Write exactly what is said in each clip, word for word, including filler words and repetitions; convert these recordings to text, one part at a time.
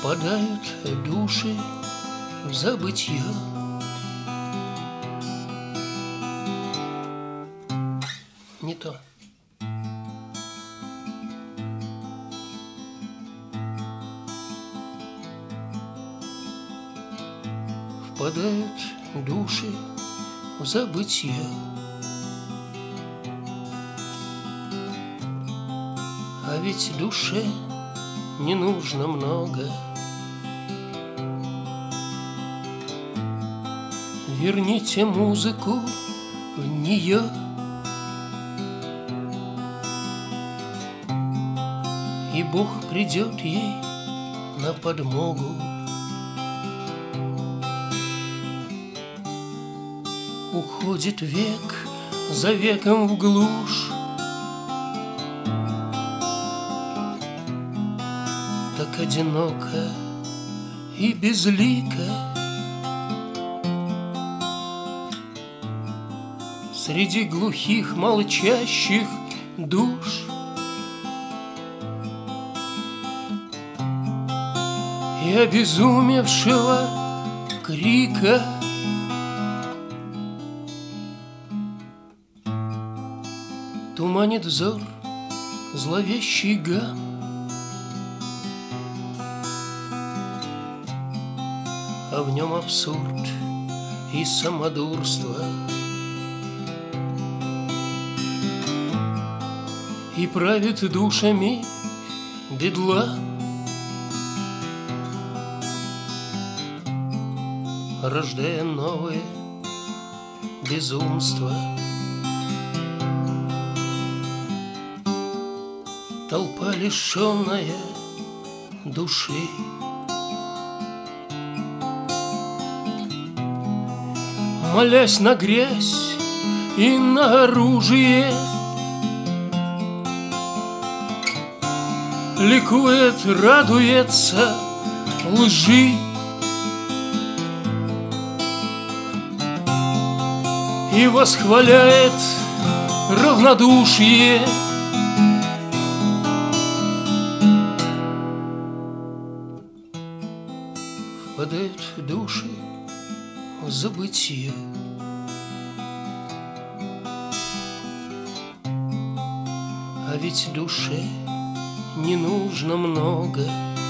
Впадают души в забытье. Не то. Впадают души в забытье. А ведь душе не нужно много. Верните музыку в нее. И Бог придет ей на подмогу. Уходит век за веком в глушь. Так одиноко и безлико среди глухих молчащих душ. И обезумевшего крика туманит взор зловещий гам. А в нем абсурд и самодурство, и правит душами бедлам. Рождая новые безумства. Толпа, лишенная души, молясь на грязь и на оружие, ликует, радуется лжи. И восхваляет равнодушие. Впадают души в забытье. А ведь душе не нужно много.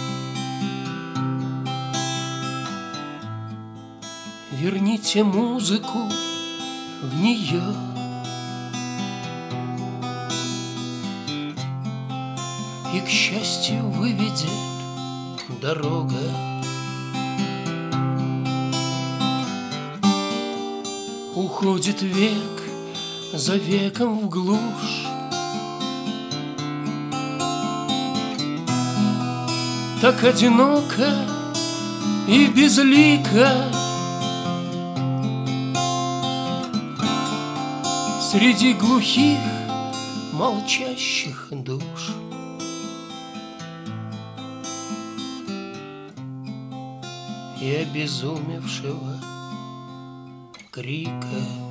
Верните музыку в нее. И к счастью выведет дорога. Уходит век за веком в глушь. Так одиноко и безлико среди глухих молчащих душ. И обезумевшего крика.